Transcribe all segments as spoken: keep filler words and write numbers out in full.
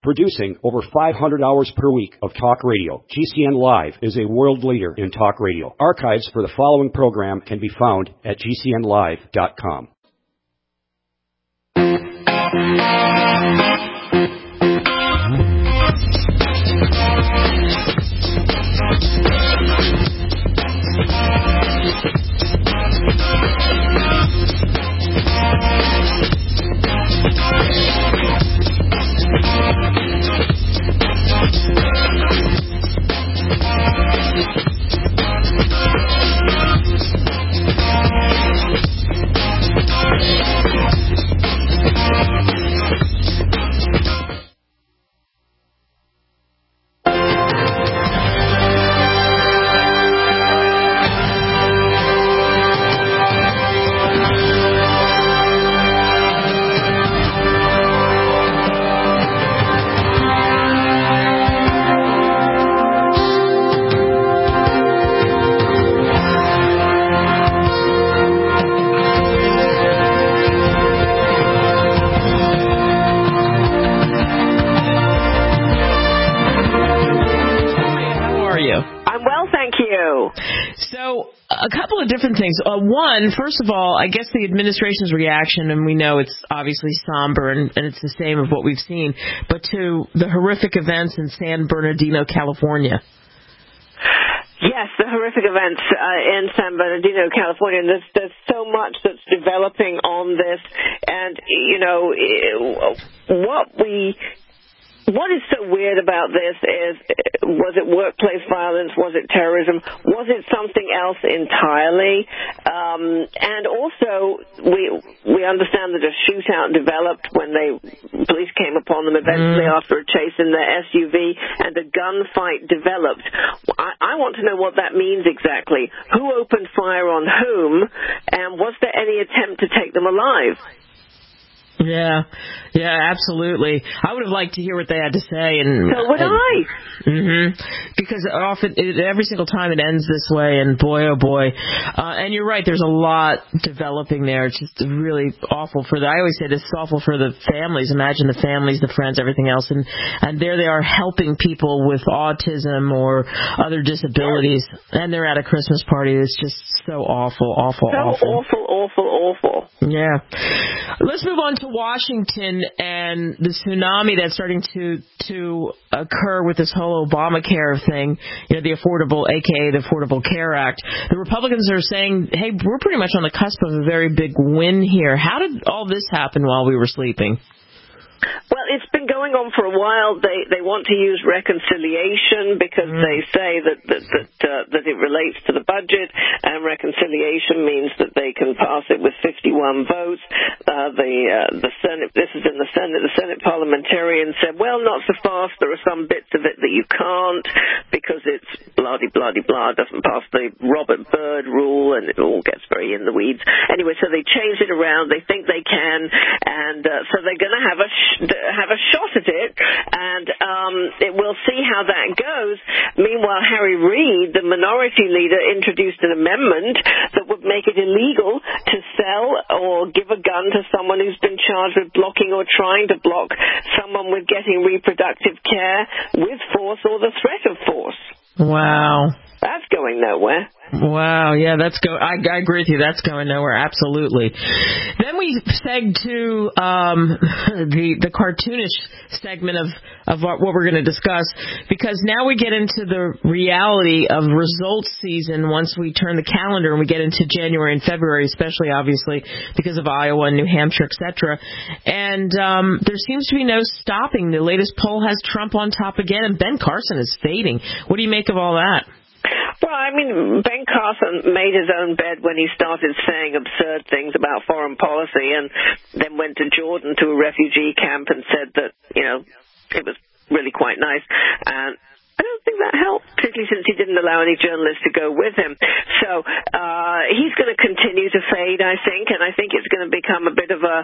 Producing over five hundred hours per week of talk radio, G C N Live is a world leader in talk radio. Archives for the following program can be found at G C N live dot com. Different things. Uh, one, first of all, I guess the administration's reaction, and we know it's obviously somber, and, and it's the same of what we've seen, but to the horrific events in San Bernardino, California. Yes, the horrific events uh, in San Bernardino, California. And there's, there's so much that's developing on this. And, you know, what we... What is so weird about this is, was it workplace violence? Was it terrorism? Was it something else entirely? Um, and also, we we understand that a shootout developed when they police came upon them eventually mm. after a chase in their S U V, and a gunfight developed. I, I want to know what that means exactly. Who opened fire on whom, and was there any attempt to take them alive? Yeah, yeah, absolutely. I would have liked to hear what they had to say, and so would and, I. Mm-hmm. Because often, it, every single time, it ends this way, and boy, oh boy. Uh, and you're right. There's a lot developing there. It's just really awful for the. I always say this is awful for the families. Imagine the families, the friends, everything else, and and there they are helping people with autism or other disabilities, and they're at a Christmas party. It's just so awful, awful, so awful, awful, awful, awful. Yeah. Let's move on to Washington and the tsunami that's starting to to occur with this whole Obamacare thing, you know, the affordable, a k a the Affordable Care Act. The Republicans are saying, hey, we're pretty much on the cusp of a very big win here. How did all this happen while we were sleeping? Well, it's been going on for a while. They they want to use reconciliation because mm. they say that that that, uh, that it relates to the budget, and reconciliation means that they can pass it with fifty-one votes. Uh, the uh, the Senate. This is in the Senate. The Senate parliamentarians said, well, not so fast. There are some bits of it that you can't because it's blah de blah de blah. Doesn't pass the Robert Byrd rule, and it all gets very in the weeds. Anyway, so they changed it around. They think they can, and uh, so they're going to have a have a shot at it, and um, it, we'll see how that goes. Meanwhile, Harry Reid, the minority leader, introduced an amendment that would make it illegal to sell or give a gun to someone who's been charged with blocking or trying to block someone with getting reproductive care with force or the threat of force. Wow. That's going nowhere. Wow, yeah, that's go. I, I agree with you. That's going nowhere. Absolutely. Then we seg to um, the the cartoonish segment of of what, what we're going to discuss, because now we get into the reality of results season once we turn the calendar and we get into January and February, especially obviously because of Iowa and New Hampshire, et cetera. And um, there seems to be no stopping. The latest poll has Trump on top again, and Ben Carson is fading. What do you make of all that? Well, I mean, Ben Carson made his own bed when he started saying absurd things about foreign policy, and then went to Jordan to a refugee camp and said that, you know, it was really quite nice. And I don't think that helped, particularly since he didn't allow any journalists to go with him. So uh, he's going to continue to fade, I think, and I think it's going to become a bit of a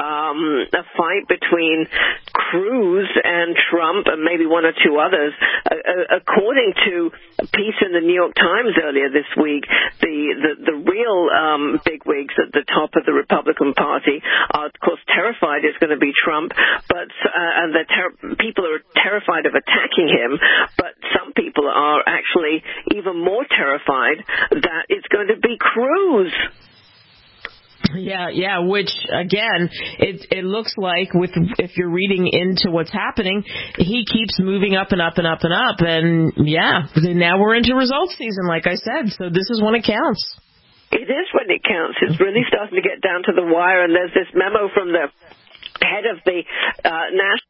um, a fight between Cruz and Trump and maybe one or two others uh, uh, according to a piece in the New York Times earlier this week, the, the, the real um, bigwigs at the top of the Republican Party are, of course, terrified it's going to be Trump, but uh, and the ter- people are terrified of attacking him, but some people are actually even more terrified that it's going to be Cruz. Yeah, yeah, which, again, it it looks like, with if you're reading into what's happening, he keeps moving up and up and up and up, and, yeah, now we're into results season, like I said, so this is when it counts. It is when it counts. It's really starting to get down to the wire, and there's this memo from the head of the uh, National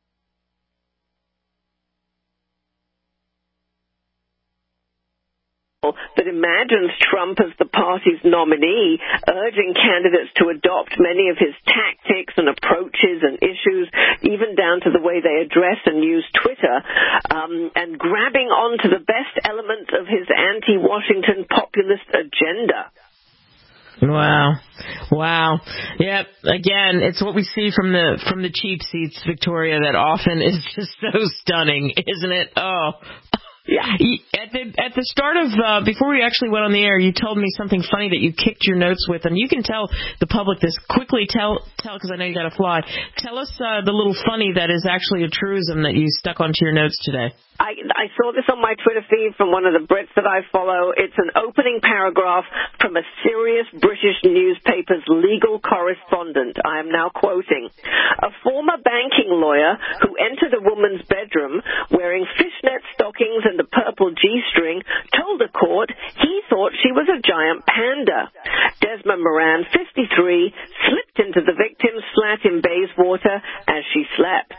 that imagines Trump as the party's nominee, urging candidates to adopt many of his tactics and approaches and issues, even down to the way they address and use Twitter, um, and grabbing onto the best elements of his anti-Washington populist agenda. Wow. Wow. Yep. Again, it's what we see from the from the cheap seats, Victoria, that often is just so stunning, isn't it? Oh. Yeah. At the at the start of uh, before we actually went on the air, you told me something funny that you kicked your notes with, and you can tell the public this. Quickly tell tell because I know you got to fly. Tell us uh, the little funny that is actually a truism that you stuck onto your notes today. I, I saw this on my Twitter feed from one of the Brits that I follow. It's an opening paragraph from a serious British newspaper's legal correspondent. I am now quoting. A former banking lawyer who entered a woman's bedroom wearing fishnet stockings and a purple G-string told the court he thought she was a giant panda. Desmond Moran, fifty-three, slipped into the victim's flat in Bayswater as she slept.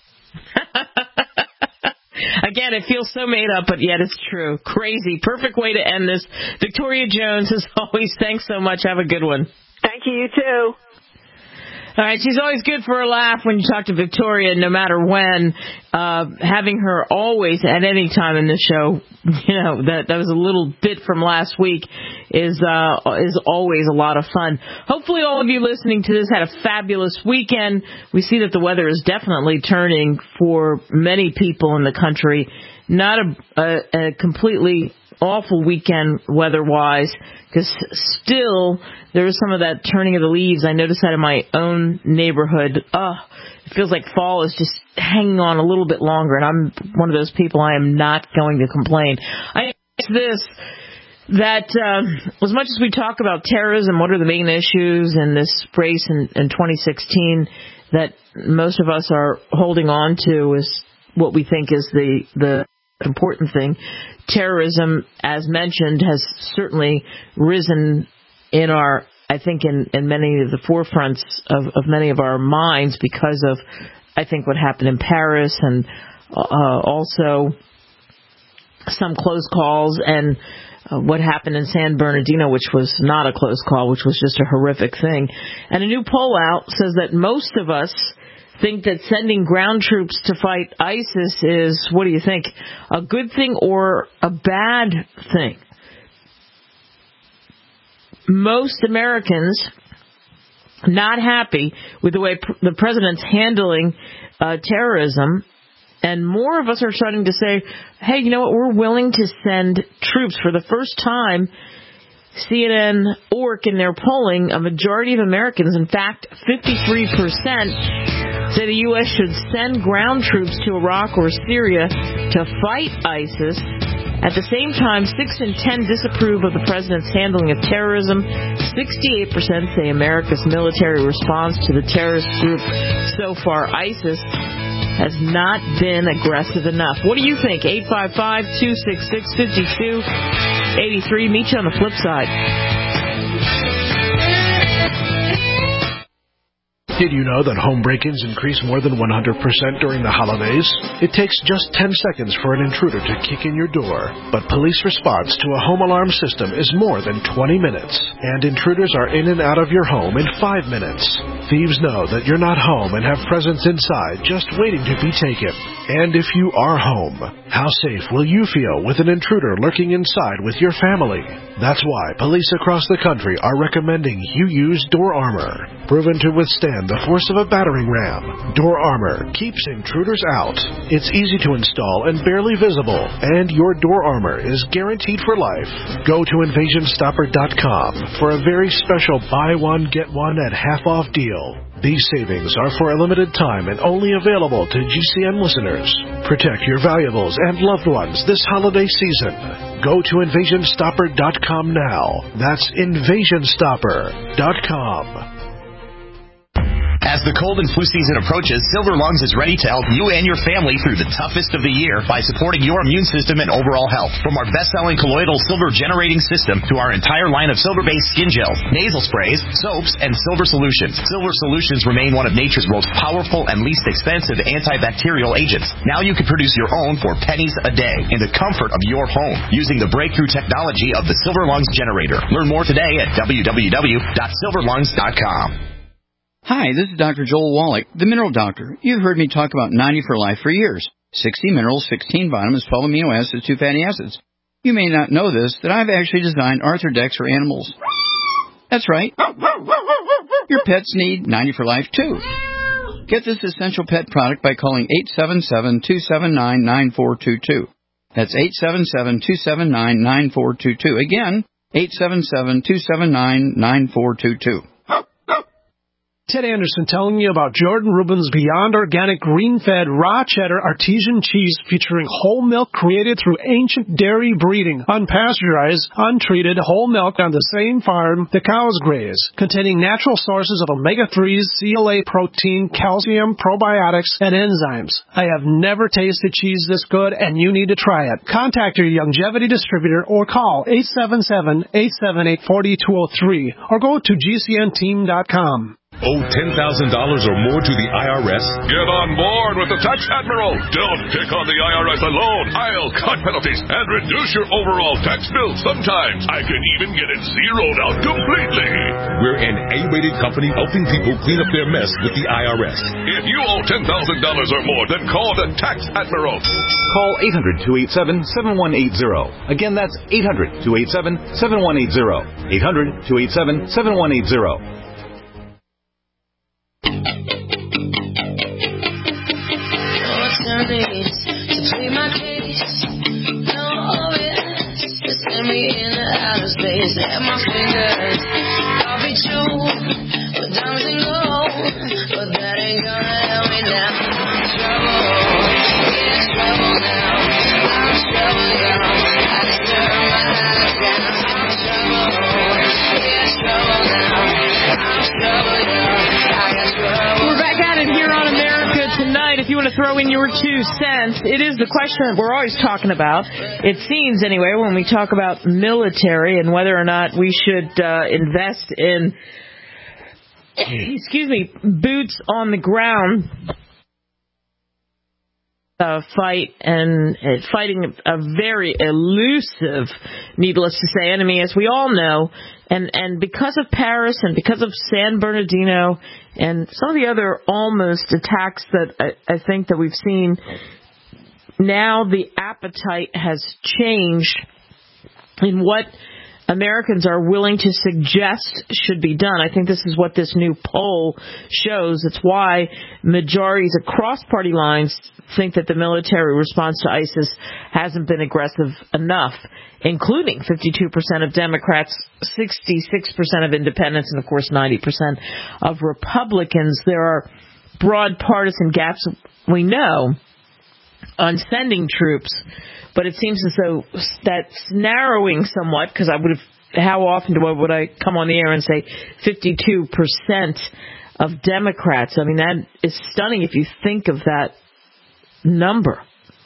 Again, it feels so made up, but yet it's true. Crazy. Perfect way to end this. Victoria Jones, as always, thanks so much. Have a good one. Thank you, you too. All right, she's always good for a laugh when you talk to Victoria, no matter when. Uh, having her always at any time in the show, you know, that that was a little bit from last week, is uh, is always a lot of fun. Hopefully all of you listening to this had a fabulous weekend. We see that the weather is definitely turning for many people in the country. Not a, a, a completely awful weekend weather-wise, because still there is some of that turning of the leaves. I noticed that in my own neighborhood. Oh, it feels like fall is just hanging on a little bit longer, and I'm one of those people. I am not going to complain. I guess this, that um, as much as we talk about terrorism, what are the main issues in this race in, in twenty sixteen that most of us are holding on to is what we think is the the important thing. Terrorism, as mentioned, has certainly risen in our, I think, in, in many of the forefronts of, of many of our minds because of, I think, what happened in Paris and uh, also some close calls and uh, what happened in San Bernardino, which was not a close call, which was just a horrific thing. And a new poll out says that most of us think that sending ground troops to fight ISIS is, what do you think, a good thing or a bad thing? Most Americans not happy with the way pr- the president's handling uh, terrorism, and more of us are starting to say, hey, you know what, we're willing to send troops. For the first time, C N N O R C in their polling, a majority of Americans, in fact, fifty-three percent, say the U S should send ground troops to Iraq or Syria to fight ISIS. At the same time, six in ten disapprove of the president's handling of terrorism. sixty-eight percent say America's military response to the terrorist group so far, ISIS, has not been aggressive enough. What do you think? eight five five, two six six, five two eight three. Meet you on the flip side. Did you know that home break-ins increase more than one hundred percent during the holidays? It takes just ten seconds for an intruder to kick in your door. But police response to a home alarm system is more than twenty minutes. And intruders are in and out of your home in five minutes. Thieves know that you're not home and have presents inside just waiting to be taken. And if you are home, How safe will you feel with an intruder lurking inside with your family? That's why police across the country are recommending you use Door Armor. Proven to withstand the force of a battering ram, Door Armor keeps intruders out. It's easy to install and barely visible, and your Door Armor is guaranteed for life. Go to invasion stopper dot com for a very special buy one, get one at half off deal. These savings are for a limited time and only available to G C N listeners. Protect your valuables and loved ones this holiday season. Go to invasion stopper dot com now. That's invasion stopper dot com. As the cold and flu season approaches, Silver Lungs is ready to help you and your family through the toughest of the year by supporting your immune system and overall health. From our best-selling colloidal silver generating system to our entire line of silver-based skin gels, nasal sprays, soaps, and silver solutions, Silver Solutions remain one of nature's most powerful and least expensive antibacterial agents. Now you can produce your own for pennies a day in the comfort of your home using the breakthrough technology of the Silver Lungs generator. Learn more today at w w w dot silver lungs dot com. Hi, this is Doctor Joel Wallach, the Mineral Doctor. You've heard me talk about ninety for Life for years. sixty minerals, sixteen vitamins, twelve amino acids, two fatty acids. You may not know this, that I've actually designed Arthrodex for animals. That's right. Your pets need ninety for Life, too. Get this essential pet product by calling eight seven seven, two seven nine, nine four two two. That's eight seven seven, two seven nine, nine four two two. Again, eight seven seven, two seven nine, nine four two two. Ted Anderson telling you about Jordan Rubin's Beyond Organic Green-Fed Raw Cheddar Artesian Cheese featuring whole milk created through ancient dairy breeding, unpasteurized, untreated whole milk on the same farm the cows graze, containing natural sources of omega threes, C L A protein, calcium, probiotics, and enzymes. I have never tasted cheese this good, and you need to try it. Contact your Longevity distributor or call eight seven seven, eight seven eight, four two zero three or go to G C N team dot com. Owe ten thousand dollars or more to the I R S? Get on board with the Tax Admiral. Don't take on the I R S alone. I'll cut penalties and reduce your overall tax bill. Sometimes I can even get it zeroed out completely. We're an A-rated company helping people clean up their mess with the I R S. If you owe ten thousand dollars or more, then call the Tax Admiral. Call eight hundred, two eight seven, seven one eight zero. Again, that's eight hundred, two eight seven, seven one eight zero. eight hundred, two eight seven, seven one eight zero. To plead my case, no O S, to send me into outer space. At my fingers, I'll be true with diamonds and gold, but that ain't gonna help me now. I'm in trouble, yeah, trouble now. I'm in trouble, y'all. I disturb my eyes down. I'm in trouble, yeah, trouble now. I'm in trouble, y'all. I got trouble. We're back at it here on America Tonight. If you want to throw in your two cents, it is the question that we're always talking about. It seems, anyway, when we talk about military and whether or not we should uh, invest in, excuse me, boots on the ground uh, fight and uh, fighting a very elusive, needless to say, enemy, as we all know. And and because of Paris and because of San Bernardino and some of the other almost attacks that I, I think that we've seen, now the appetite has changed in what Americans are willing to suggest should be done. I think this is what this new poll shows. It's why majorities across party lines think that the military response to ISIS hasn't been aggressive enough, including fifty-two percent of Democrats, sixty-six percent of independents, and, of course, ninety percent of Republicans. There are broad partisan gaps, we know, on sending troops, but it seems as though that's narrowing somewhat, because I would have, how often do I, would I come on the air and say fifty-two percent of Democrats? I mean, that is stunning if you think of that number.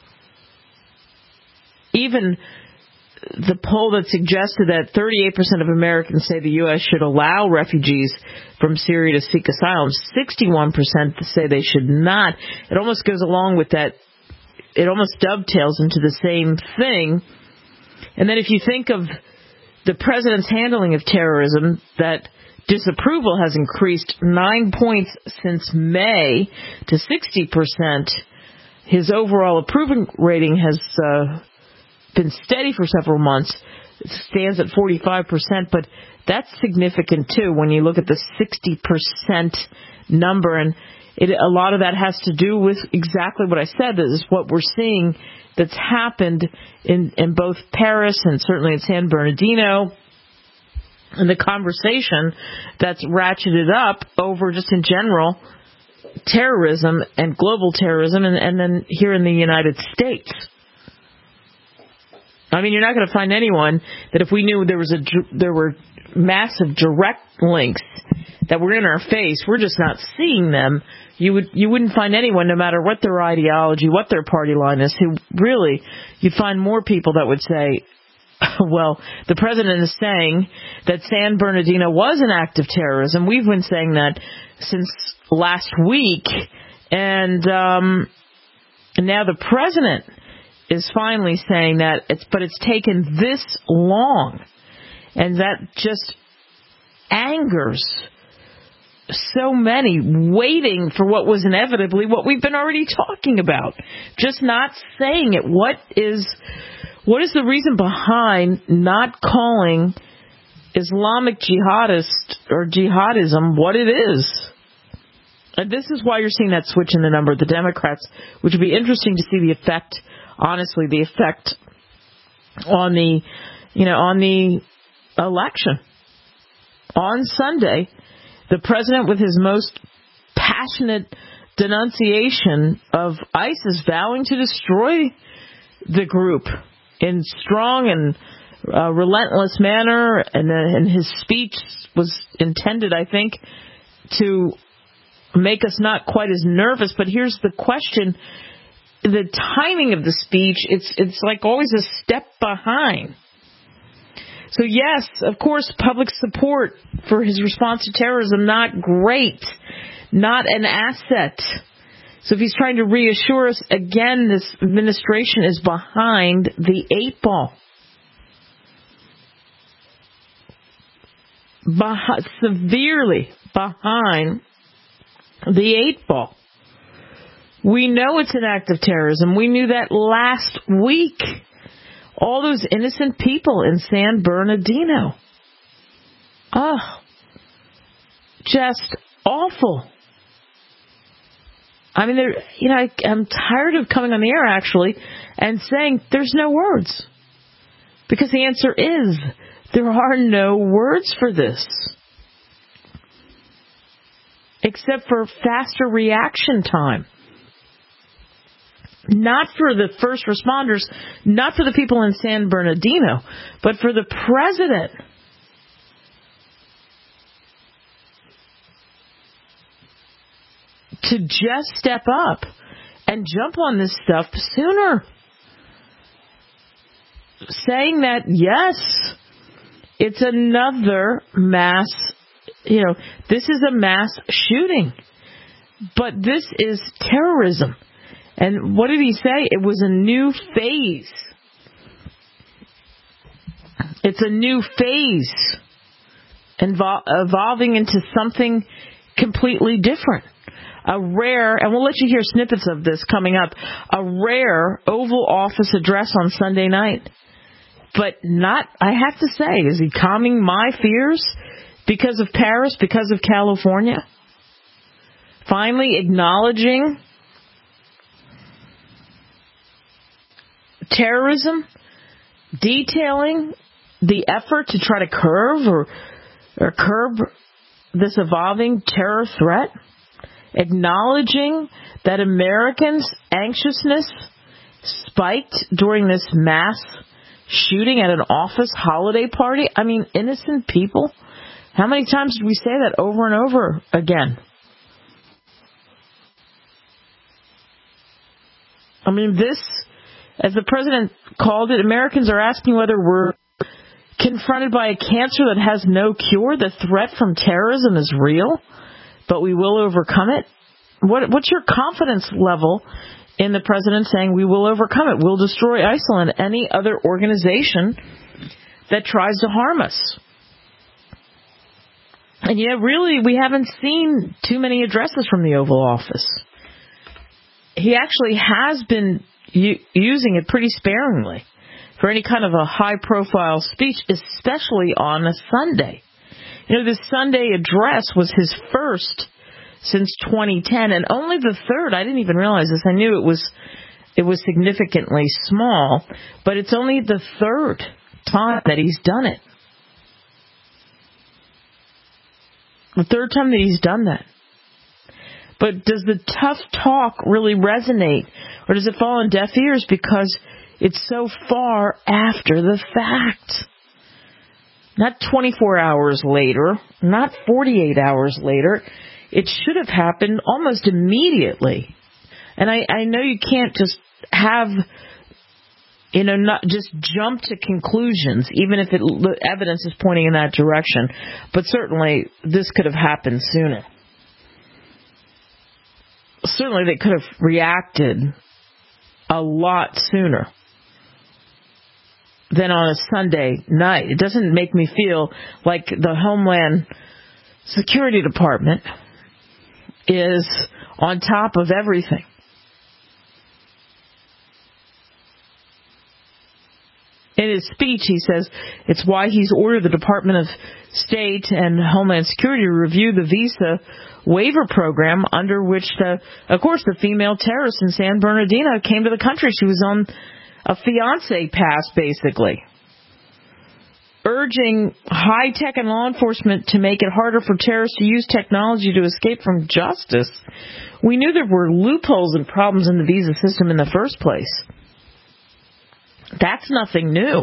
Even the poll that suggested that thirty-eight percent of Americans say the U S should allow refugees from Syria to seek asylum, sixty-one percent say they should not. It almost goes along with that. It almost dovetails into the same thing. And then if you think of the president's handling of terrorism, that disapproval has increased nine points since May to sixty percent. his overall approval rating has uh, been steady for several months. It stands at forty-five percent, but that's significant, too, when you look at the sixty percent number. And it, a lot of that has to do with exactly what I said. This is what we're seeing that's happened in, in both Paris and certainly in San Bernardino, and the conversation that's ratcheted up over just in general terrorism and global terrorism, and, and then here in the United States. I mean, you're not going to find anyone that if we knew there was a there were massive direct links that were in our face, we're just not seeing them. You would you wouldn't find anyone, no matter what their ideology, what their party line is, who really, you'd find more people that would say, well, the president is saying that San Bernardino was an act of terrorism. We've been saying that since last week, and um, and now the president is finally saying that, it's, but it's taken this long, and that just angers so many, waiting for what was inevitably what we've been already talking about, just not saying it. What is what is the reason behind not calling Islamic jihadist or jihadism what it is? And this is why you're seeing that switch in the number of the Democrats, which would be interesting to see the effect, honestly, the effect on the, you know, on the election. On Sunday, the president, with his most passionate denunciation of ISIS, vowing to destroy the group in strong and uh, relentless manner, and, uh, and his speech was intended, I think, to make us not quite as nervous. But here's the question. The timing of the speech, it's it's like always a step behind. So yes, of course, public support for his response to terrorism, not great, not an asset. So if he's trying to reassure us, again, this administration is behind the eight ball. Beh- severely behind the eight ball. We know it's an act of terrorism. We knew that last week. All those innocent people in San Bernardino. Oh, just awful. I mean, they're, you know, I, I'm tired of coming on the air, actually, and saying there's no words. Because the answer is, there are no words for this. Except for faster reaction time. Not for the first responders, not for the people in San Bernardino, but for the president. To just step up and jump on this stuff sooner. Saying that, yes, it's another mass, you know, this is a mass shooting. But this is terrorism. And what did he say? It was a new phase. It's a new phase evol- evolving into something completely different. A rare, and we'll let you hear snippets of this coming up, a rare Oval Office address on Sunday night. But not, I have to say, is he calming my fears because of Paris, because of California? Finally acknowledging terrorism, detailing the effort to try to curb or, or curb this evolving terror threat, acknowledging that Americans' anxiousness spiked during this mass shooting at an office holiday party. I mean, innocent people. How many times did we say that over and over again? I mean, this, as the president called it, Americans are asking whether we're confronted by a cancer that has no cure. The threat from terrorism is real, but we will overcome it. What, what's your confidence level in the president saying we will overcome it? We'll destroy ISIL and any other organization that tries to harm us. And yet, really, we haven't seen too many addresses from the Oval Office. he actually has been u- using it pretty sparingly for any kind of a high-profile speech, especially on a Sunday. You know, this Sunday address was his first since twenty ten, and only the third. I didn't even realize this. I knew it was it was significantly small, but it's only the third time that he's done it. The third time that he's done that. But does the tough talk really resonate, or does it fall on deaf ears because it's so far after the fact? Not twenty-four hours later, not forty-eight hours later. It should have happened almost immediately. And I, I know you can't just have, you know, not just jump to conclusions, even if it, the evidence is pointing in that direction. But certainly this could have happened sooner. Certainly they could have reacted a lot sooner than on a Sunday night. It doesn't make me feel like the Homeland Security Department is on top of everything. In his speech, he says it's why he's ordered the Department of State and Homeland Security to review the visa waiver program under which, the, of course, the female terrorist in San Bernardino came to the country. She was on a fiancé pass, basically. Urging high-tech and law enforcement to make it harder for terrorists to use technology to escape from justice. We knew there were loopholes and problems in the visa system in the first place. That's nothing new.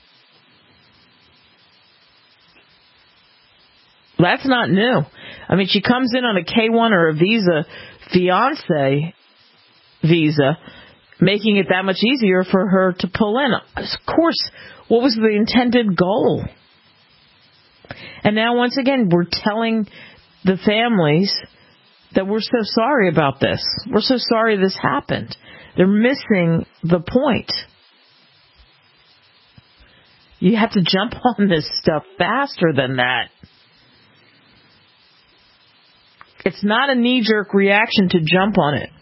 That's not new. I mean, she comes in on a K one or a visa, fiancé visa, making it that much easier for her to pull in. Of course, what was the intended goal? And now, once again, we're telling the families that we're so sorry about this. We're so sorry this happened. They're missing the point. You have to jump on this stuff faster than that. It's not a knee-jerk reaction to jump on it.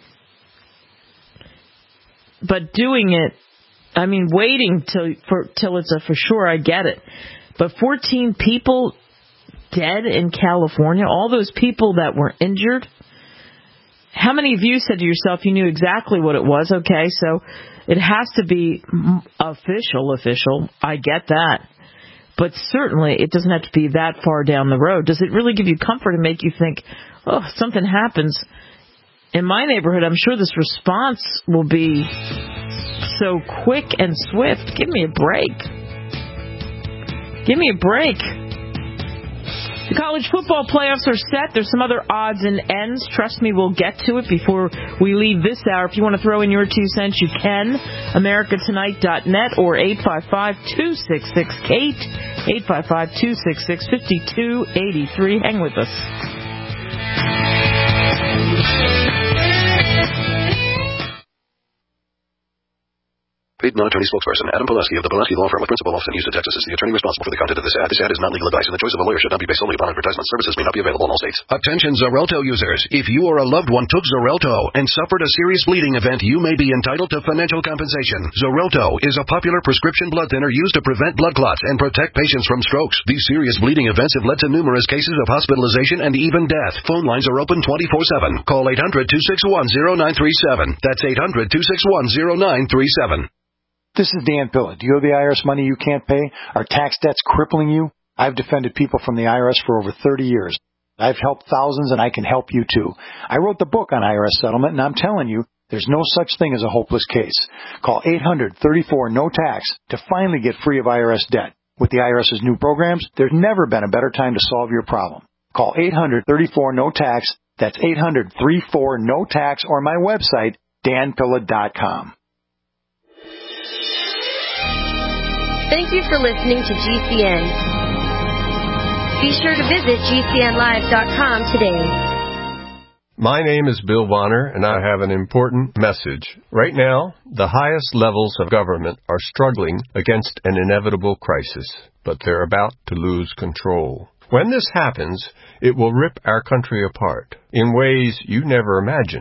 But doing it, I mean, waiting till for till it's a for sure, I get it. But fourteen people dead in California, all those people that were injured. How many of you said to yourself you knew exactly what it was? Okay, so it has to be official, official. I get that. But certainly it doesn't have to be that far down the road. Does it really give you comfort and make you think, oh, something happens in my neighborhood, I'm sure this response will be so quick and swift. Give me a break. Give me a break. The college football playoffs are set. There's some other odds and ends. Trust me, we'll get to it before we leave this hour. If you want to throw in your two cents, you can. America Tonight dot net or eight five five, two six six, Kate, eight five five, two six six, five two eight three. Hang with us. Paid non-attorney spokesperson Adam Pulaski of the Pulaski Law Firm with principal office in Houston, Texas is the attorney responsible for the content of this ad. This ad is not legal advice, and the choice of a lawyer should not be based solely upon advertisement. Services may not be available in all states. Attention Xarelto users. If you or a loved one took Xarelto and suffered a serious bleeding event, you may be entitled to financial compensation. Xarelto is a popular prescription blood thinner used to prevent blood clots and protect patients from strokes. These serious bleeding events have led to numerous cases of hospitalization and even death. Phone lines are open twenty-four seven. Call eight hundred, two six one, zero nine three seven. That's eight hundred, two six one, zero nine three seven. This is Dan Pilla. Do you owe the I R S money you can't pay? Are tax debts crippling you? I've defended people from the I R S for over thirty years. I've helped thousands, and I can help you too. I wrote the book on I R S settlement, and I'm telling you, there's no such thing as a hopeless case. Call eight hundred, thirty-four, no tax to finally get free of I R S debt. With the IRS's new programs, there's never been a better time to solve your problem. Call eight hundred, thirty-four, no tax. That's eight hundred, thirty-four, no tax, or my website, dan pilla dot com. Thank you for listening to G C N. Be sure to visit G C N live dot com today. My name is Bill Bonner, and I have an important message. Right now, the highest levels of government are struggling against an inevitable crisis, but they're about to lose control. When this happens, it will rip our country apart in ways you never imagined.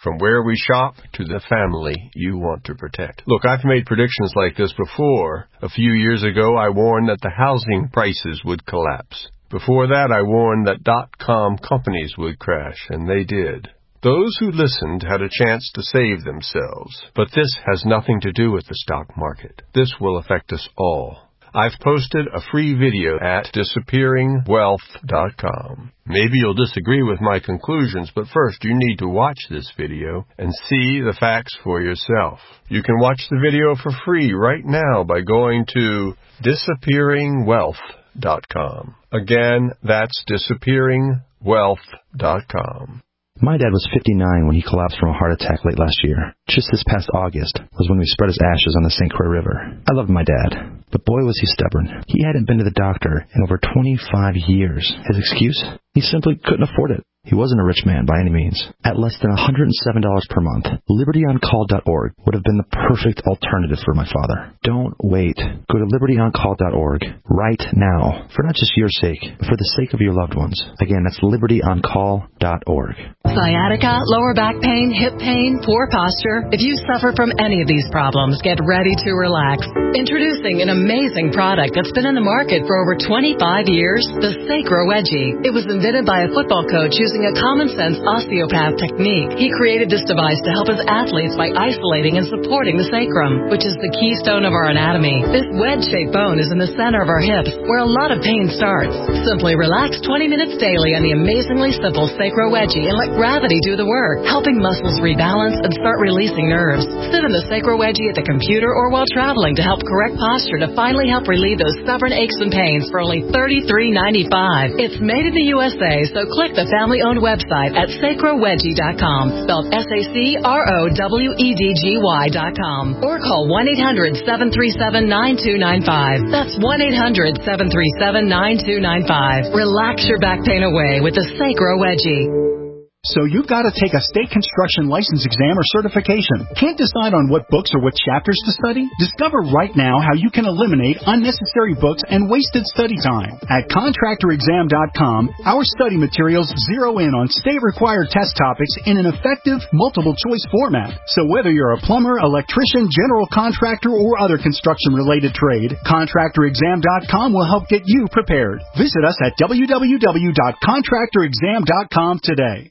from where we shop to the family you want to protect. Look, I've made predictions like this before. A few years ago, I warned that the housing prices would collapse. Before that, I warned that dot-com companies would crash, and they did. Those who listened had a chance to save themselves. But this has nothing to do with the stock market. This will affect us all. I've posted a free video at disappearing wealth dot com. Maybe you'll disagree with my conclusions, but first you need to watch this video and see the facts for yourself. You can watch the video for free right now by going to disappearing wealth dot com. Again, that's disappearing wealth dot com. My dad was fifty-nine when he collapsed from a heart attack late last year. Just this past August was when we spread his ashes on the Saint Croix River. I loved my dad, but boy was he stubborn. He hadn't been to the doctor in over twenty-five years. His excuse? He simply couldn't afford it. He wasn't a rich man by any means. At less than one hundred seven dollars per month, liberty on call dot org would have been the perfect alternative for my father. Don't wait. Go to liberty on call dot org right now, for not just your sake, but for the sake of your loved ones. Again, that's liberty on call dot org. Sciatica, lower back pain, hip pain, poor posture. If you suffer from any of these problems, get ready to relax. Introducing an amazing product that's been in the market for over twenty-five years, the Sacro Wedgie. It was invented by a football coach using a common-sense osteopath technique. He created this device to help his athletes by isolating and supporting the sacrum, which is the keystone of our anatomy. This wedge-shaped bone is in the center of our hips, where a lot of pain starts. Simply relax twenty minutes daily on the amazingly simple Sacro Wedgie and let gravity do the work, helping muscles rebalance and start releasing nerves. Sit in the Sacro Wedgie at the computer or while traveling to help correct posture to finally help relieve those stubborn aches and pains for only thirty-three ninety-five. It's made in the U S A, so click the family-owned website at sacro wedgie dot com, spelled S A C R O W E D G Y dot com, or call one eight hundred seven three seven nine two nine five. That's one eight hundred seven three seven nine two nine five. Relax your back pain away with the Sacro Wedgie. So you've got to take a state construction license exam or certification. Can't decide on what books or what chapters to study? Discover right now how you can eliminate unnecessary books and wasted study time. At contractor exam dot com, our study materials zero in on state-required test topics in an effective, multiple-choice format. So whether you're a plumber, electrician, general contractor, or other construction-related trade, contractor exam dot com will help get you prepared. Visit us at w w w dot contractor exam dot com today.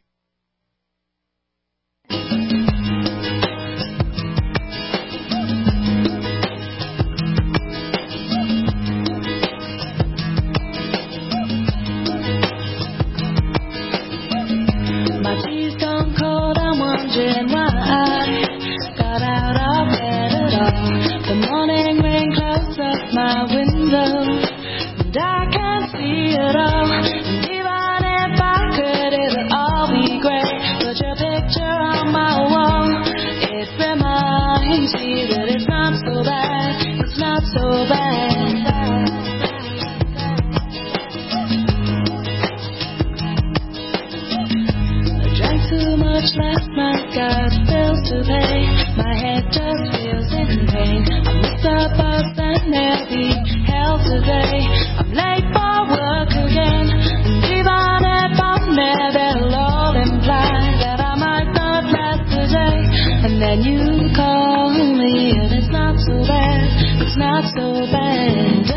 Wondering why I got out of bed at all. The morning rain clouds up my window, and I can't see it all. And even if I could, it'd all be great. Put your picture on my wall. It reminds me that it's not so bad. It's not so bad. Too much last night, got bills to pay. My head just feels in pain. I missed the bus and nearly hell today. I'm late for work again, and even if I'm there, they'll all imply that I might not last the day. And then you call me, and it's not so bad. It's not so bad. And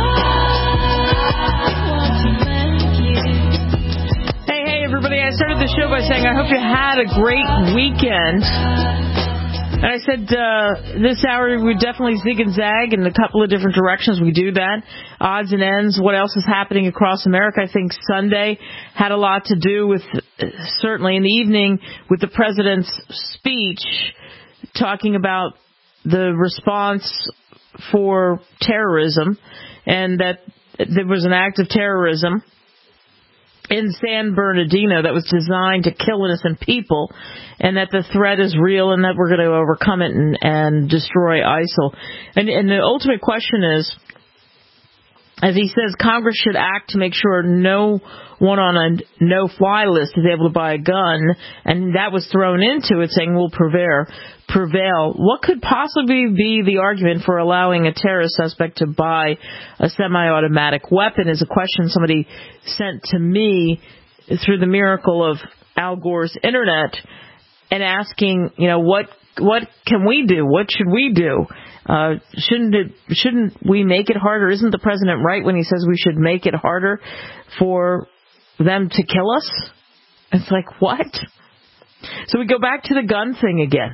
I want to thank you. Everybody, I started the show by saying I hope you had a great weekend. And I said uh, this hour we definitely zig and zag in a couple of different directions. We do that. Odds and ends, what else is happening across America. I think Sunday had a lot to do with, uh, certainly in the evening, with the president's speech talking about the response for terrorism and that there was an act of terrorism in San Bernardino that was designed to kill innocent people, and that the threat is real and that we're going to overcome it and, and destroy ISIL. And, and the ultimate question is, as he says, Congress should act to make sure no one on a no-fly list is able to buy a gun, and that was thrown into it, saying will prevail. prevail. What could possibly be the argument for allowing a terrorist suspect to buy a semi-automatic weapon is a question somebody sent to me through the miracle of Al Gore's Internet. and asking, you know, what what can we do? What should we do? Uh, shouldn't it, shouldn't we make it harder? Isn't the president right when he says we should make it harder for them to kill us? It's like, what? So we go back to the gun thing again.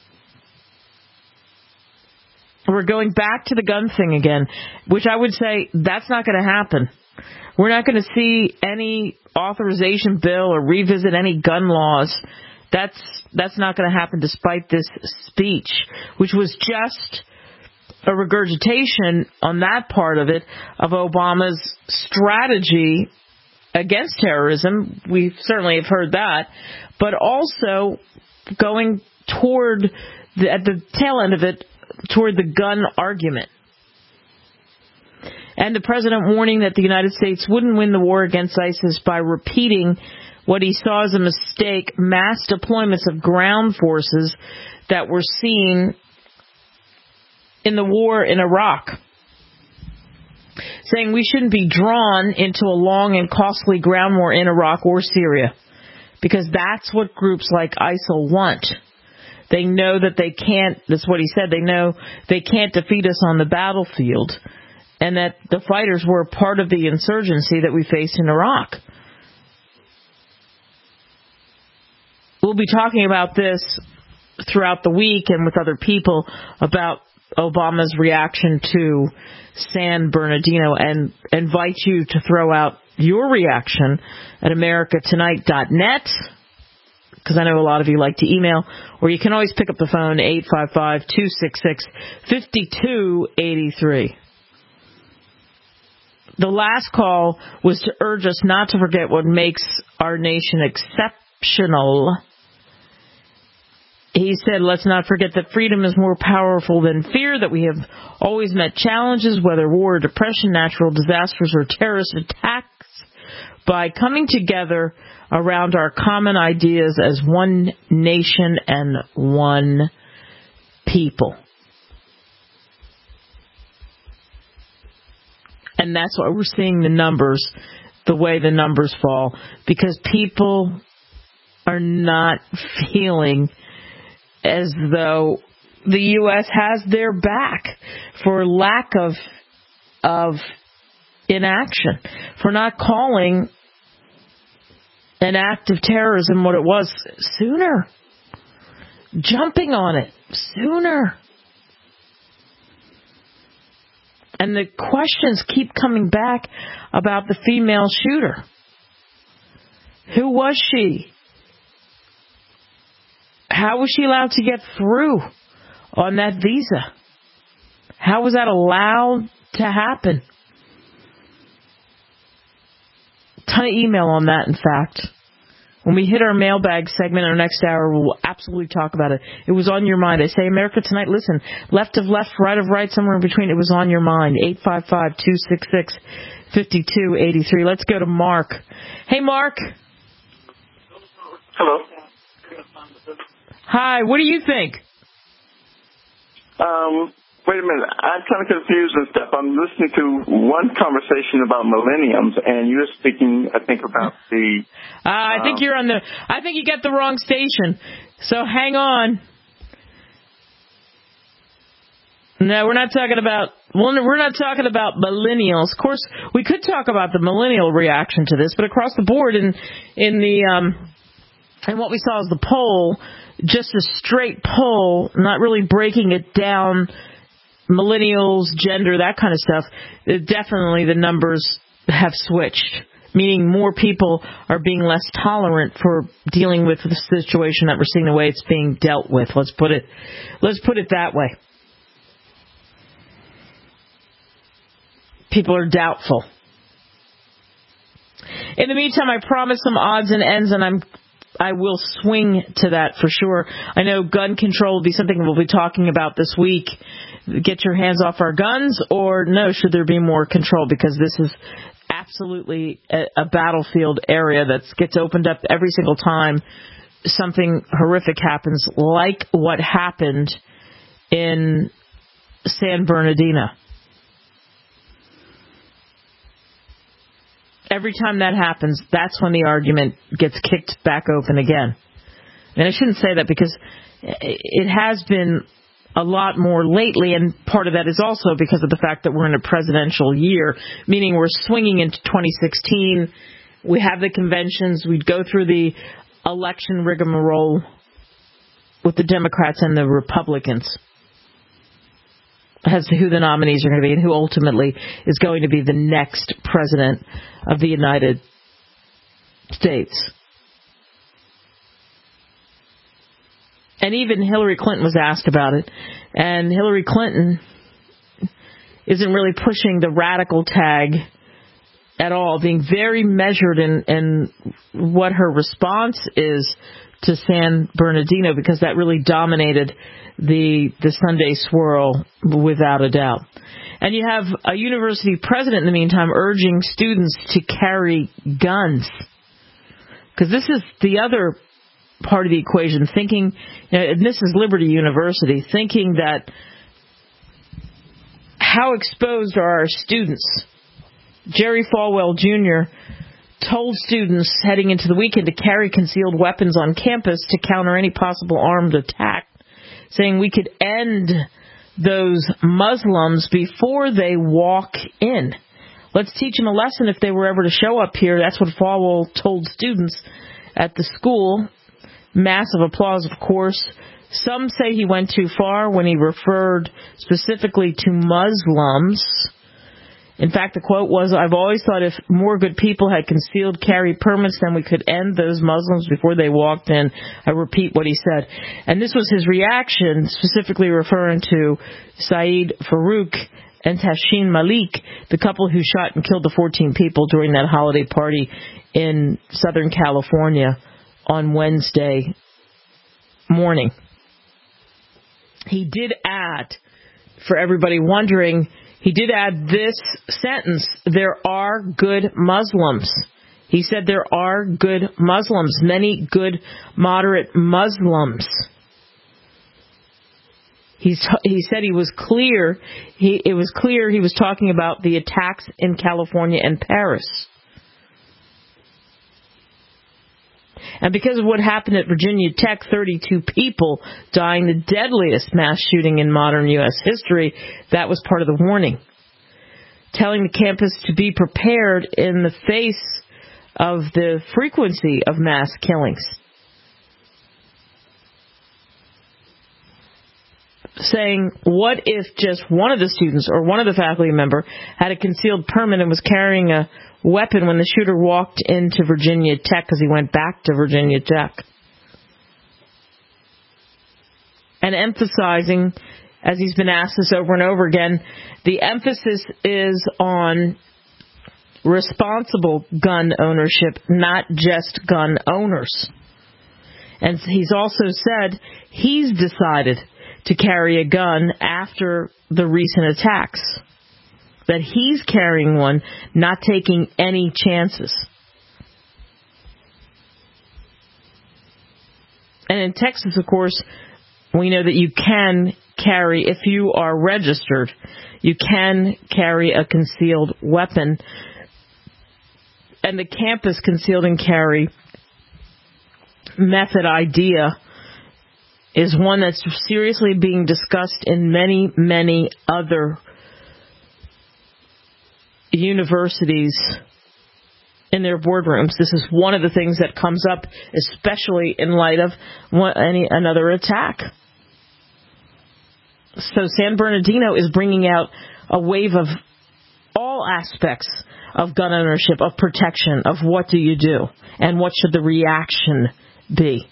We're going back to the gun thing again, which I would say that's not going to happen. We're not going to see any authorization bill or revisit any gun laws. That's that's not going to happen despite this speech, which was just a regurgitation on that part of it of Obama's strategy against terrorism. We certainly have heard that, but also going toward, the, at the tail end of it, toward the gun argument. And the president warning that the United States wouldn't win the war against ISIS by repeating what he saw as a mistake, mass deployments of ground forces that were seen in the war in Iraq. Saying we shouldn't be drawn into a long and costly ground war in Iraq or Syria, because that's what groups like ISIL want. They know that they can't, that's what he said, they know they can't defeat us on the battlefield, and that the fighters were part of the insurgency that we faced in Iraq. We'll be talking about this throughout the week and with other people about Obama's reaction to San Bernardino, and invite you to throw out your reaction at america tonight dot net, because I know a lot of you like to email, or you can always pick up the phone, eight five five, two six six, five two eight three. The last call was to urge us not to forget what makes our nation exceptional. He said, let's not forget that freedom is more powerful than fear, that we have always met challenges, whether war or depression, natural disasters, or terrorist attacks, by coming together around our common ideas as one nation and one people. And that's why we're seeing the numbers, the way the numbers fall, because people are not feeling as though the U S has their back for lack of of inaction, for not calling an act of terrorism what it was sooner, jumping on it sooner. And the questions keep coming back about the female shooter. Who was she? How was she allowed to get through on that visa? How was that allowed to happen? Ton of email on that, in fact. When we hit our mailbag segment in our next hour, we'll absolutely talk about it. It was on your mind. I say, America Tonight, listen, left of left, right of right, somewhere in between, it was on your mind. eight five five, two six six, five two eight three. Let's go to Mark. Hey, Mark. Hello. Hi, what do you think? Um, wait a minute. I'm kind of confused and stuff. I'm listening to one conversation about millenniums, and you're speaking, I think, about the... Uh, I um, think you're on the... I think you got the wrong station. So hang on. No, we're not talking about... Well, we're not talking about millennials. Of course, we could talk about the millennial reaction to this, but across the board in in the... Um, and what we saw is the poll, just a straight poll, not really breaking it down, millennials, gender, that kind of stuff. It definitely the numbers have switched, meaning more people are being less tolerant for dealing with the situation that we're seeing, the way it's being dealt with. Let's put it, let's put it that way. People are doubtful. In the meantime, I promised some odds and ends, and I'm I will swing to that for sure. I know gun control will be something we'll be talking about this week. Get your hands off our guns, or no, should there be more control? Because this is absolutely a, a battlefield area that gets opened up every single time something horrific happens, like what happened in San Bernardino. Every time that happens, that's when the argument gets kicked back open again. And I shouldn't say that because it has been a lot more lately, and part of that is also because of the fact that we're in a presidential year, meaning we're swinging into twenty sixteen. We have the conventions. We'd go through the election rigmarole with the Democrats and the Republicans as to who the nominees are going to be and who ultimately is going to be the next president of the United States. And even Hillary Clinton was asked about it. And Hillary Clinton isn't really pushing the radical tag at all, being very measured in, in what her response is to San Bernardino, because that really dominated the the Sunday swirl without a doubt. And you have a university president in the meantime urging students to carry guns. Because this is the other part of the equation, thinking, you know, and this is Liberty University, thinking that how exposed are our students? Jerry Falwell Junior told students heading into the weekend to carry concealed weapons on campus to counter any possible armed attack, saying we could end those Muslims before they walk in. Let's teach them a lesson if they were ever to show up here. That's what Falwell told students at the school. Massive applause, of course. Some say he went too far when he referred specifically to Muslims. In fact, the quote was, I've always thought if more good people had concealed carry permits, then we could end those Muslims before they walked in. I repeat what he said. And this was his reaction, specifically referring to Saeed Farouk and Tashin Malik, the couple who shot and killed the fourteen people during that holiday party in Southern California on Wednesday morning. He did add, for everybody wondering, he did add this sentence, there are good Muslims. He said there are good Muslims, many good moderate Muslims. He's, he said he was clear, he, it was clear he was talking about the attacks in California and Paris. And because of what happened at Virginia Tech, thirty-two people dying, the deadliest mass shooting in modern U S history, that was part of the warning. Telling the campus to be prepared in the face of the frequency of mass killings. Saying, what if just one of the students or one of the faculty member had a concealed permit and was carrying a weapon when the shooter walked into Virginia Tech because he went back to Virginia Tech? And emphasizing, as he's been asked this over and over again, the emphasis is on responsible gun ownership, not just gun owners. And he's also said he's decided to carry a gun after the recent attacks. That he's carrying one, not taking any chances. And in Texas, of course, we know that you can carry, if you are registered, you can carry a concealed weapon. And the campus concealed and carry method idea is one that's seriously being discussed in many, many other universities in their boardrooms. This is one of the things that comes up, especially in light of one, any another attack. So San Bernardino is bringing out a wave of all aspects of gun ownership, of protection, of what do you do, and what should the reaction be.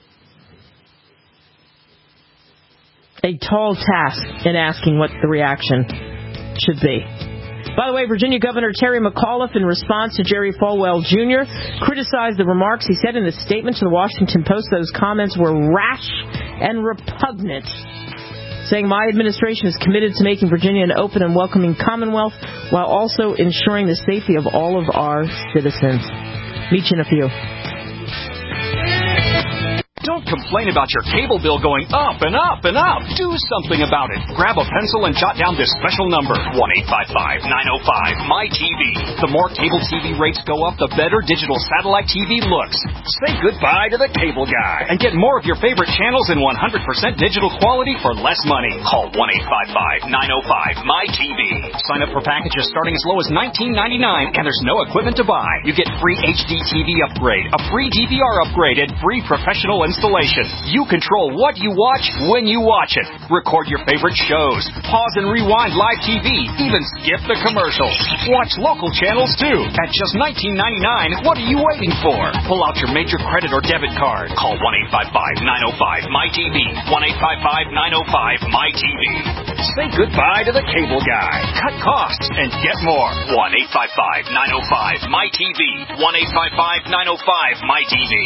A tall task in asking what the reaction should be. By the way, Virginia Governor Terry McAuliffe, in response to Jerry Falwell Junior, criticized the remarks. He said in a statement to the Washington Post those comments were rash and repugnant, saying, my administration is committed to making Virginia an open and welcoming Commonwealth while also ensuring the safety of all of our citizens. Meet you in a few. Don't Don't complain about your cable bill going up and up and up. Do something about it. Grab a pencil and jot down this special number, one eight five five, nine oh five, M Y T V. The more cable T V rates go up, the better digital satellite T V looks. Say goodbye to the cable guy and get more of your favorite channels in one hundred percent digital quality for less money. Call one eight five five, nine oh five, M Y T V. Sign up for packages starting as low as nineteen ninety-nine, and there's no equipment to buy. You get free H D T V upgrade, a free D V R upgrade, and free professional installation. You control what you watch when you watch it. Record your favorite shows. Pause and rewind live T V. Even skip the commercials. Watch local channels too. At just nineteen ninety-nine, what are you waiting for? Pull out your major credit or debit card. Call one eight five five, nine oh five, M Y T V. one eight five five, nine oh five, M Y T V. Say goodbye to the cable guy. Cut costs and get more. one eight five five, nine oh five, M Y T V. one eight five five, nine oh five, M Y T V.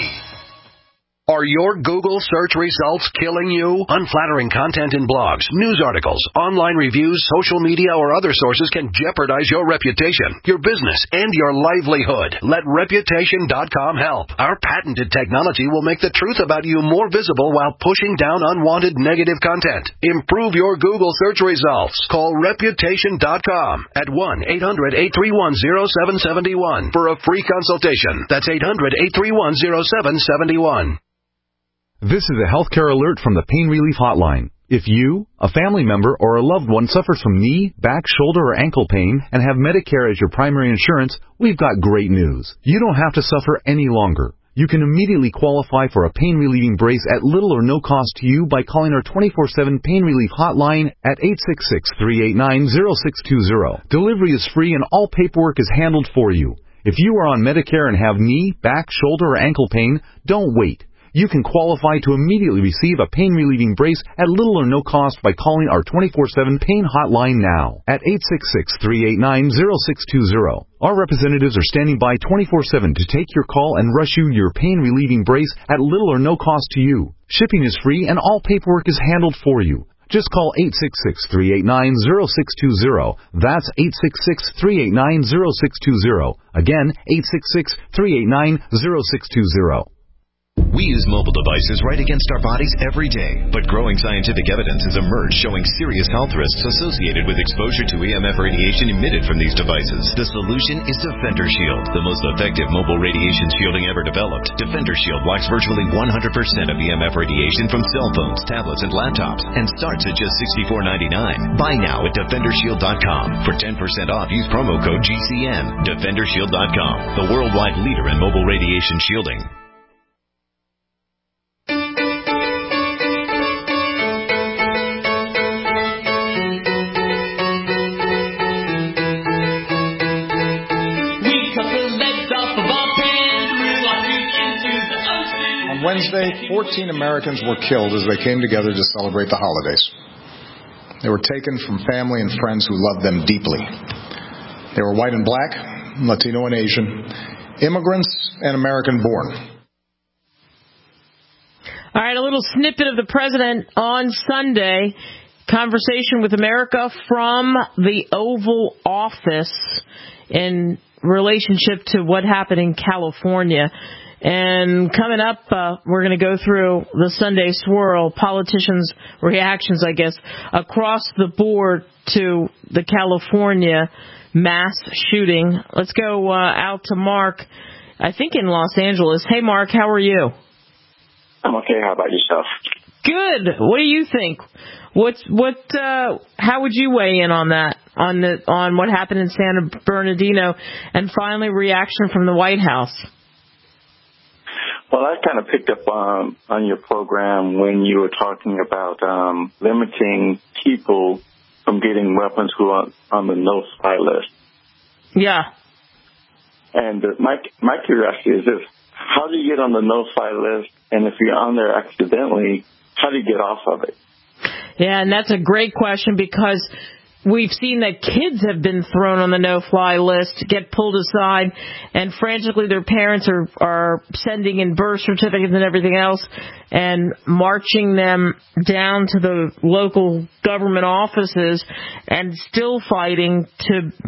Are your Google search results killing you? Unflattering content in blogs, news articles, online reviews, social media, or other sources can jeopardize your reputation, your business, and your livelihood. Let Reputation dot com help. Our patented technology will make the truth about you more visible while pushing down unwanted negative content. Improve your Google search results. Call Reputation dot com at one eight hundred, eight three one, oh seven seven one for a free consultation. That's eight hundred, eight three one, oh seven seven one. This is a healthcare alert from the Pain Relief Hotline. If you, a family member, or a loved one suffers from knee, back, shoulder, or ankle pain and have Medicare as your primary insurance, we've got great news. You don't have to suffer any longer. You can immediately qualify for a pain-relieving brace at little or no cost to you by calling our twenty-four seven Pain Relief Hotline at eight six six, three eight nine, oh six two oh. Delivery is free and all paperwork is handled for you. If you are on Medicare and have knee, back, shoulder, or ankle pain, don't wait. You can qualify to immediately receive a pain-relieving brace at little or no cost by calling our twenty-four seven Pain Hotline now at eight six six, three eight nine, oh six two oh. Our representatives are standing by twenty-four seven to take your call and rush you your pain-relieving brace at little or no cost to you. Shipping is free and all paperwork is handled for you. Just call eight six six, three eight nine, oh six two oh. That's eight six six, three eight nine, oh six two oh. Again, eight six six, three eight nine, oh six two oh. We use mobile devices right against our bodies every day, but growing scientific evidence has emerged showing serious health risks associated with exposure to E M F radiation emitted from these devices. The solution is Defender Shield, the most effective mobile radiation shielding ever developed. Defender Shield blocks virtually one hundred percent of E M F radiation from cell phones, tablets, and laptops, and starts at just sixty-four ninety-nine. Buy now at Defender Shield dot com. For ten percent off, use promo code G C N. Defender Shield dot com, the worldwide leader in mobile radiation shielding. Wednesday, fourteen Americans were killed as they came together to celebrate the holidays. They were taken from family and friends who loved them deeply. They were white and black, Latino and Asian, immigrants and American-born. All right, a little snippet of the president on Sunday. Conversation with America from the Oval Office in relationship to what happened in California. And coming up, uh, we're going to go through the Sunday swirl, politicians' reactions, I guess, across the board to the California mass shooting. Let's go uh, out to Mark, I think in Los Angeles. Hey, Mark, how are you? I'm okay. How about yourself? Good. What do you think? What's what? Uh, how would you weigh in on that? On the on what happened in San Bernardino, and finally, reaction from the White House. Well, I kind of picked up on, on your program when you were talking about um, limiting people from getting weapons who are on the no-fly list. Yeah. And uh, my my curiosity is this: how do you get on the no-fly list? And if you're on there accidentally, how do you get off of it? Yeah, and that's a great question because we've seen that kids have been thrown on the no-fly list, get pulled aside, and frantically their parents are, are sending in birth certificates and everything else and marching them down to the local government offices and still fighting to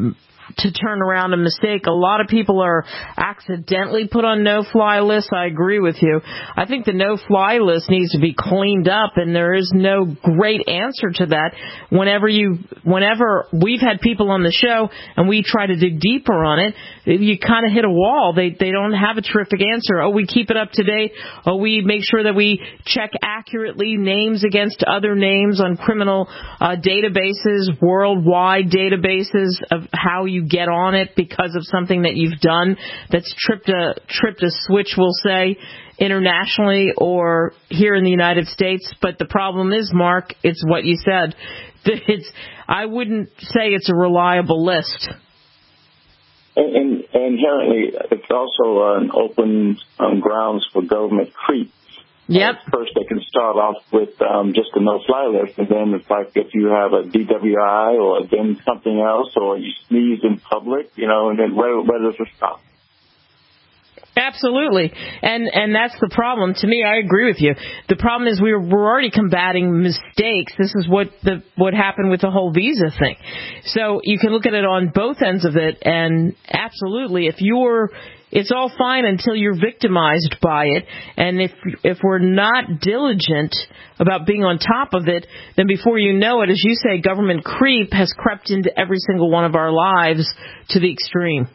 to turn around a mistake. A lot of people are accidentally put on no-fly lists. I agree with you. I think the no-fly list needs to be cleaned up, and there is no great answer to that. Whenever you, whenever we've had people on the show and we try to dig deeper on it, you kind of hit a wall. They they don't have a terrific answer. Oh, we keep it up to date. Oh, we make sure that we check accurately names against other names on criminal uh, databases, worldwide databases of how you get on it because of something that you've done that's tripped a tripped a switch, we'll say, internationally or here in the United States. But the problem is, Mark, it's what you said. It's, I wouldn't say it's a reliable list. And, and, and inherently, it's also an open um, grounds for government creep. Yep. Uh, first, they can start off with um, just a no-fly list, and then it's like if you have a D W I or then something else, or you sneeze in public, you know, and then where, where does it stop? Absolutely, and and that's the problem. To me, I agree with you. The problem is we're we're already combating mistakes. This is what the what happened with the whole visa thing. So you can look at it on both ends of it, and absolutely, if you're, it's all fine until you're victimized by it, and if if we're not diligent about being on top of it, then before you know it, as you say, government creep has crept into every single one of our lives to the extreme.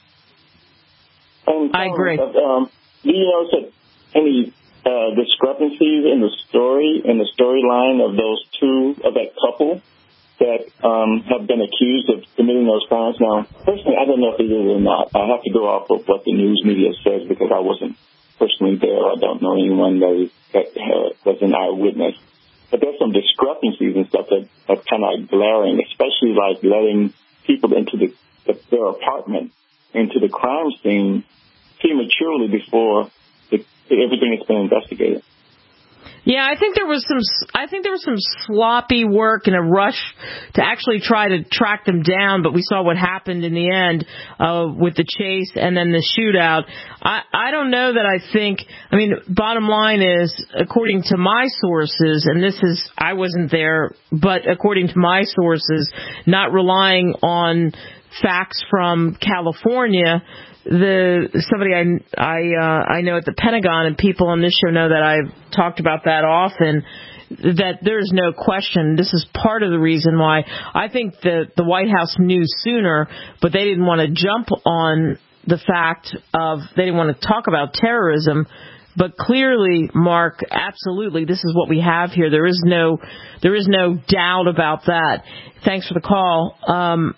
And I agree. Um, do you notice any uh, discrepancies in the story, in the storyline of those two, of that couple that um, have been accused of committing those crimes? Now, personally, I don't know if they did or not. I have to go off of what the news media says because I wasn't personally there. I don't know anyone that, is, that uh, was an eyewitness. But there's some discrepancies and stuff that are kind of glaring, especially like letting people into the, the, their apartment, into the crime scene prematurely before the, everything has been investigated. Yeah, I think there was some. I think there was some sloppy work and a rush to actually try to track them down. But we saw what happened in the end uh, with the chase and then the shootout. I, I don't know that I think. I mean, bottom line is, according to my sources, and this is I wasn't there, but according to my sources, not relying on facts from California. The somebody I I uh, I know at the Pentagon, and people on this show know that I've talked about that often, that there's no question. This is part of the reason why I think the the White House knew sooner, but they didn't want to jump on the fact of they didn't want to talk about terrorism. But clearly, Mark, absolutely, this is what we have here. There is no there is no doubt about that. Thanks for the call. Um,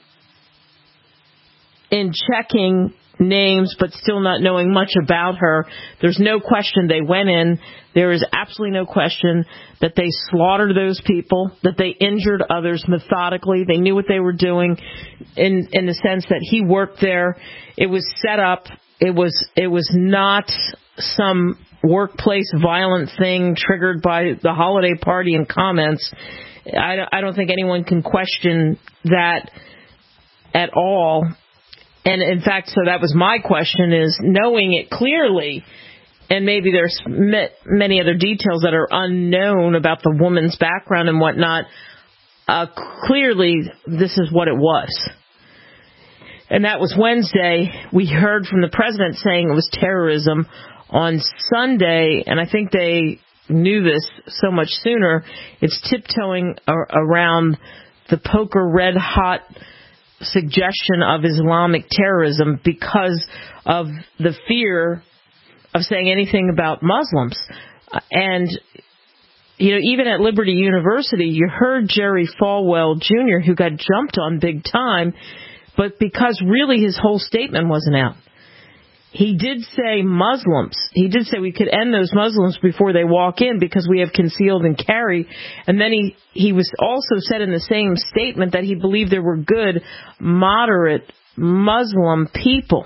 in checking names, but still not knowing much about her, there's no question they went in. There is absolutely no question that they slaughtered those people, that they injured others methodically. They knew what they were doing in in the sense that he worked there. It was set up. It was it was not some workplace violent thing triggered by the holiday party and comments. I, I don't think anyone can question that at all. And, in fact, so that was my question, is knowing it clearly, and maybe there's many other details that are unknown about the woman's background and whatnot, uh, clearly this is what it was. And that was Wednesday. We heard from the president saying it was terrorism. On Sunday, and I think they knew this so much sooner, it's tiptoeing around the poker red hot suggestion of Islamic terrorism because of the fear of saying anything about Muslims. And, you know, even at Liberty University, you heard Jerry Falwell Junior, who got jumped on big time, but because really his whole statement wasn't out. He did say Muslims. He did say we could end those Muslims before they walk in because we have concealed and carry. And then he, he was also said in the same statement that he believed there were good, moderate Muslim people.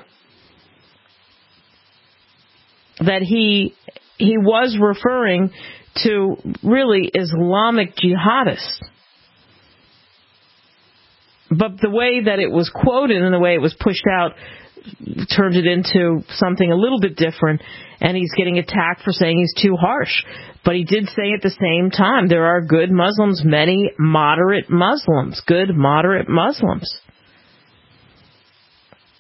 That he he was referring to really Islamic jihadists. But the way that it was quoted and the way it was pushed out turned it into something a little bit different, and he's getting attacked for saying he's too harsh. But he did say at the same time there are good Muslims, many moderate Muslims, good moderate Muslims.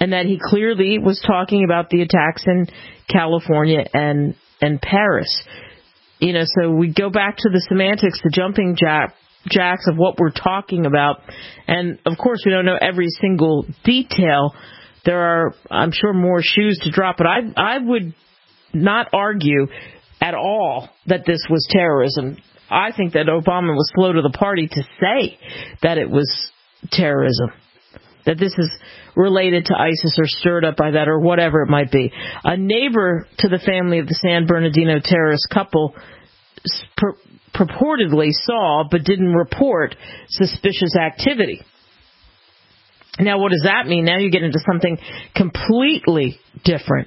and that he clearly was talking about the attacks in California and, and Paris. You know, so we go back to the semantics, the jumping jack, jacks of what we're talking about. And, of course, we don't know every single detail. There are, I'm sure, more shoes to drop. But I, I would not argue at all that this was terrorism. I think that Obama was slow to the party to say that it was terrorism, that this is related to ISIS or stirred up by that or whatever it might be. A neighbor to the family of the San Bernardino terrorist couple pur- purportedly saw but didn't report suspicious activity. Now, what does that mean? Now you get into something completely different.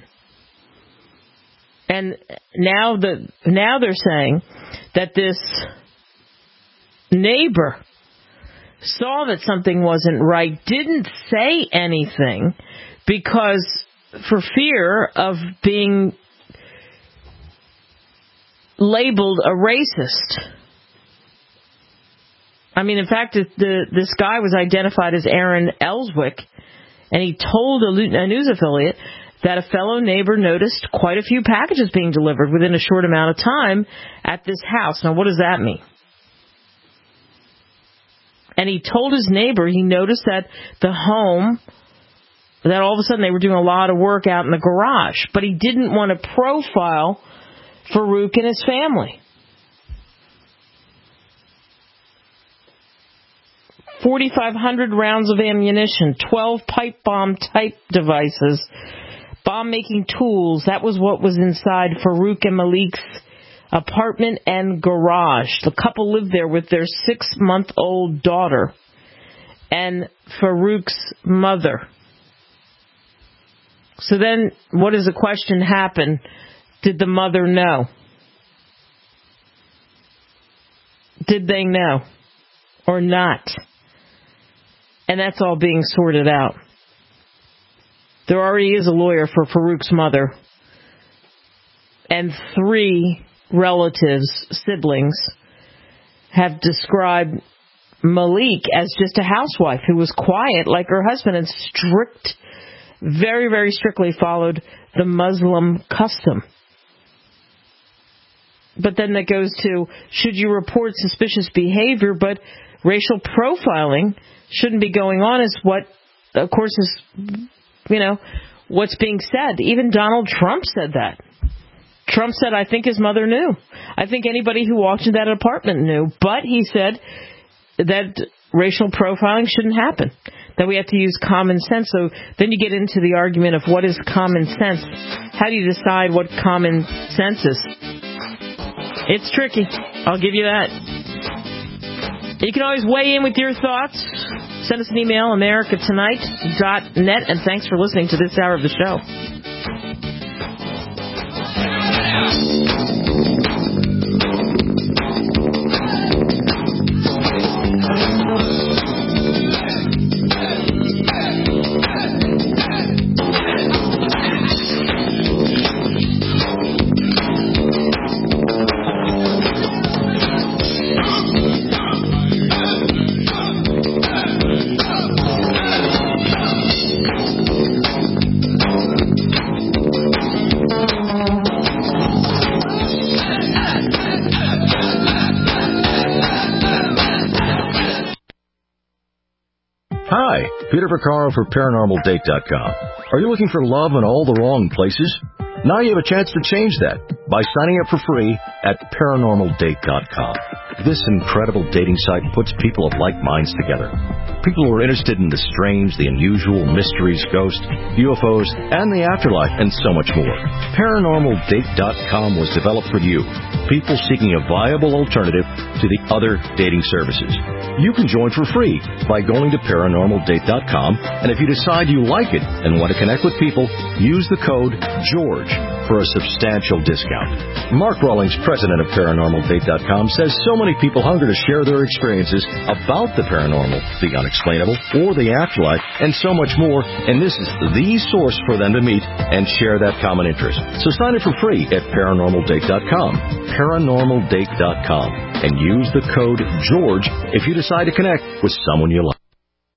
And now the now they're saying that this neighbor saw that something wasn't right, didn't say anything because for fear of being labeled a racist. I mean, in fact, the, this guy was identified as Aaron Elswick, and he told a, a news affiliate that a fellow neighbor noticed quite a few packages being delivered within a short amount of time at this house. Now, what does that mean? And he told his neighbor he noticed that the home, that all of a sudden they were doing a lot of work out in the garage, but he didn't want to profile Farouk and his family. forty-five hundred rounds of ammunition, twelve pipe bomb type devices, bomb-making tools. That was what was inside Farouk and Malik's apartment and garage. The couple lived there with their six-month-old daughter and Farouk's mother. So then, what does the question happen? Did the mother know? Did they know or not? And that's all being sorted out. There already is a lawyer for Farouk's mother and three relatives, siblings, have described Malik as just a housewife who was quiet like her husband and strict, very, very strictly followed the Muslim custom. But then that goes to, should you report suspicious behavior, but racial profiling shouldn't be going on is what, of course, is, you know, what's being said. Even Donald Trump said that. Trump said, I think his mother knew. I think anybody who walked into that apartment knew. But he said that racial profiling shouldn't happen, that we have to use common sense. So then you get into the argument of what is common sense. How do you decide what common sense is? It's tricky. I'll give you that. You can always weigh in with your thoughts. Send us an email, america tonight dot net, and thanks for listening to this hour of the show. Hi, Peter Vaccaro for Paranormal Date dot com. Are you looking for love in all the wrong places? Now you have a chance to change that by signing up for free at Paranormal Date dot com. This incredible dating site puts people of like minds together. People who are interested in the strange, the unusual, mysteries, ghosts, U F Os, and the afterlife, and so much more. Paranormal Date dot com was developed for you, people seeking a viable alternative to the other dating services. You can join for free by going to Paranormal Date dot com, and if you decide you like it and want to connect with people, use the code GEORGE for a substantial discount. Mark Rawlings, president of Paranormal Date dot com, says so many people hunger to share their experiences about the paranormal, the unexplainable, or the afterlife, and so much more, and this is the source for them to meet and share that common interest. So sign up for free at Paranormal Date dot com, Paranormal Date dot com, and use the code GEORGE if you decide to connect with someone you like.